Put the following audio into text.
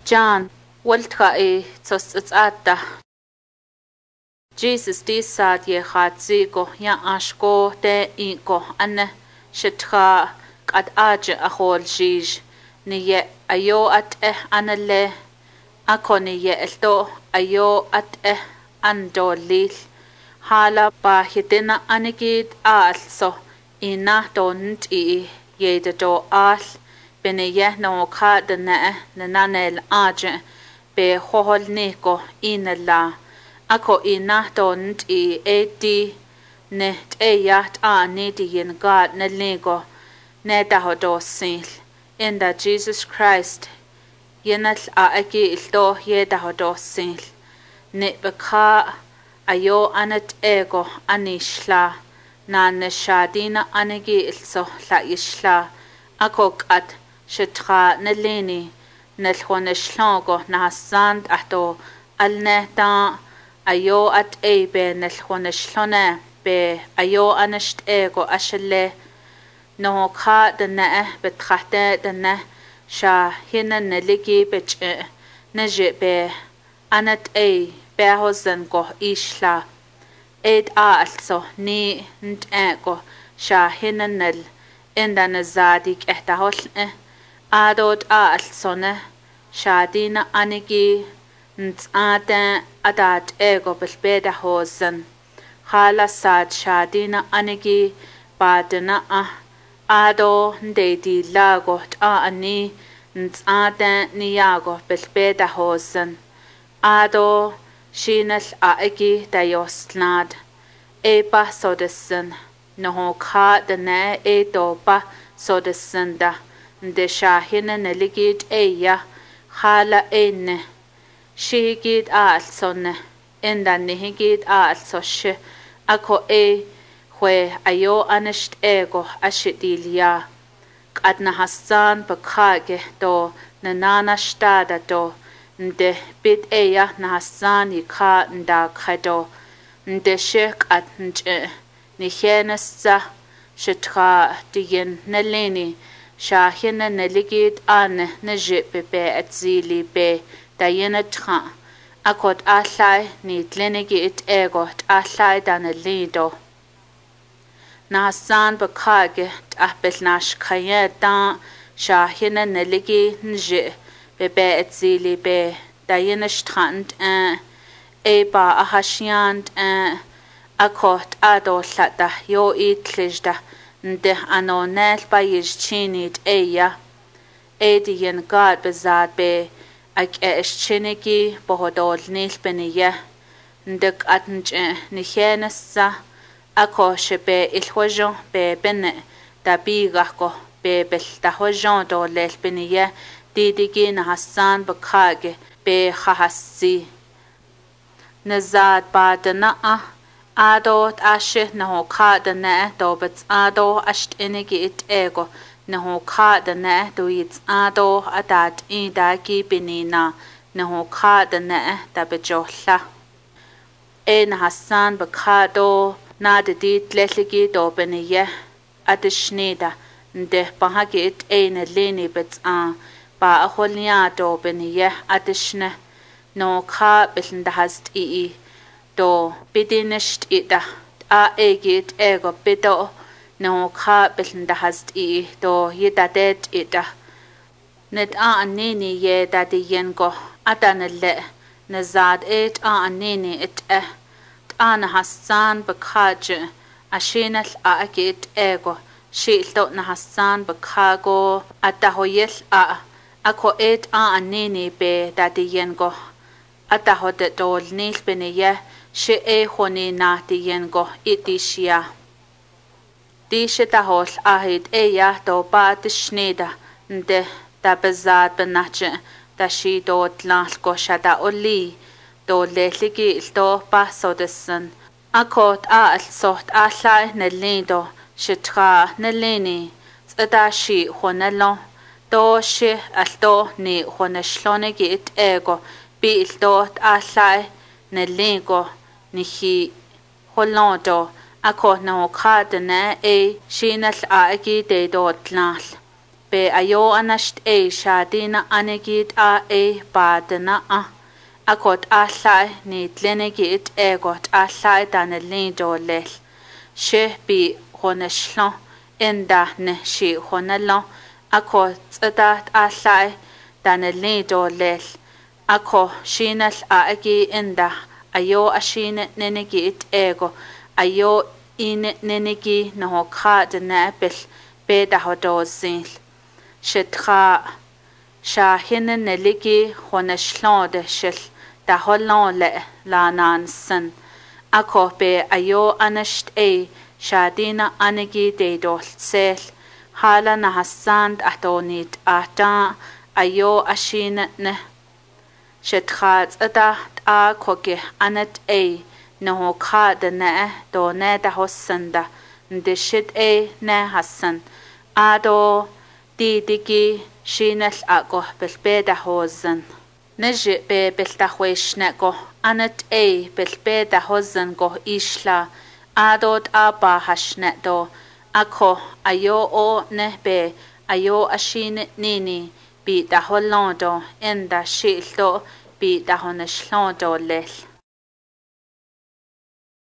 John waltka e tsostsata. Jesus disat ye khatsigo ya ashko te iko anne shitra qad aje akhol jij ni ye ayo at anale akoni ye elto ayo at andolil hala ba hitina anigid also ina don't I ye de do al bene ye no ka de na nanel aje be hohol neko inala ako ina don't I edi ne eyat ani di yin God ne lego ne dahodo sil in that Jesus Christ yenal a agi ildo ye dahodo sil ne beka ayo anat ego anishla na ne shadina anigi ilso la ishla ako kat shitra ne leni ne lhone shlongo na sand ahto alne ta ayo at ebe ne lhone shlone be ayo anisht ego ashele no ka de ne betrachte de ne sha hina ne ligi bech ne je be anat be hosen go ishla ed also ni nt ego sha hina nel enda ne zadik ehtahol adot also ne shadina anigi nt ate adat ego belbeda hosen hala sad shadina anigi badena ado ndedi lago ani nsate niyago belbeda hosen ado shinal aegi dayostlad eba sodesen no ka dene edoba sodesen da nde shahina neligid eya hala enne shigid alsonne enda nihigid alsoshe ako hwe ayo anisht ego ashidilia qadna hassan bakage do nanana stada do nde bit eya na hassan yika nda khado nde shek at nje ni henessa shitra diyen neleni shahina neligid an neje be atzili be dayena tra akot ahlai ni tlenigi it ego ahlai dan lido na san bakage ahbel nash khaye ta shahina neligi nje be etzili be dayena strand ba ahashiand akot ado hlata yo itlejda nde anonel bayij chinit eya edien god bezad be ak eschinigi bohodol nil beniye ndek atnje nihenessa ako shebe ilhojo be bene dabiga ko be beltahojo do lel beniye didigi na hassan bakage be khahassi nazad badana adot ashe no kadane do bet ado asht enigi it ego no kadane do it ado adat idagi binina no kadane da bejolla en hassan bakado na de dit letligi do beniye adishnida nde bahagit en leni bet ba aholnya do beniye adishne no ka bilnda hast do bidinisht ida egit ego bido no ka bilnda hast do yidadet ida net anini ye dadi yengo adanelle nazad et anini it ana hassan bakaje ashinal agit ego shilto na hassan bakago atahoyel ako et anini be dadi yengo atahodet dol nil beniye she honi na tiyengo itishia dishe tahol ahid eya do ba tishnida nde da bezad benache da shi do tlal ko shada oli do leligi do ba sodesen akot al sot ala nelindo shitra nelini tsadashi honelo do she alto ni honeshlonegi it ego bil dot ala nelingo nihi holondo ako no kadene shinal agi de dot lal be ayo anasht shadina anegit a badana akot allai ni tlenegit egot allai danelin dolel she bi honeshlon enda ne shi honelon akot tsadat allai danelin dolel ako shinal agi enda ayo ashine nenegit ego ayo in nenegi no kha de napel be da hodozil shitra shahin neligi honeshlode shil da holon le lanan san ako be ayo anasht shadina anegi de dol sel hala na hasand atonit ata ayo ashin ne shitrat ada a koge anat no kha de na do ne da hosanda de shit ne hasan ado digi shinal ako belbeda hosan neje be belta khweshna ko anat belbeda hosan go ishla adot aba hashna do ako ayo o ne be ayo ashin nini bi da holando enda shildo bi da honeslondo lel